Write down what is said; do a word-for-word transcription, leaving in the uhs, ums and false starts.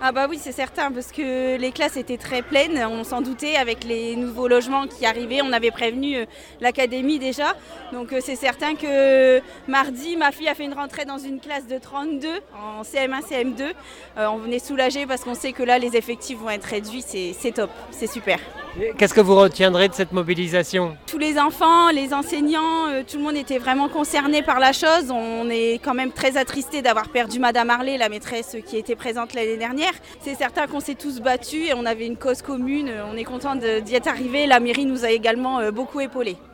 Ah bah oui, c'est certain, parce que les classes étaient très pleines, on s'en doutait avec les nouveaux logements qui arrivaient, on avait prévenu euh, l'académie déjà. Donc euh, c'est certain que mardi, ma fille a fait une rentrée dans une classe de trente-deux en C M un, C M deux. Euh, on venait soulager parce qu'on sait que là les effectifs vont être réduits, c'est, c'est top, c'est super. Qu'est-ce que vous retiendrez de cette mobilisation ? Tous les enfants, les enseignants, euh, tout le monde était vraiment concerné par la chose. On est quand même très attristés d'avoir perdu Madame Harley, la maîtresse qui était présente l'année dernière. C'est certain qu'on s'est tous battus et on avait une cause commune. On est content d'y être arrivés. La mairie nous a également beaucoup épaulés.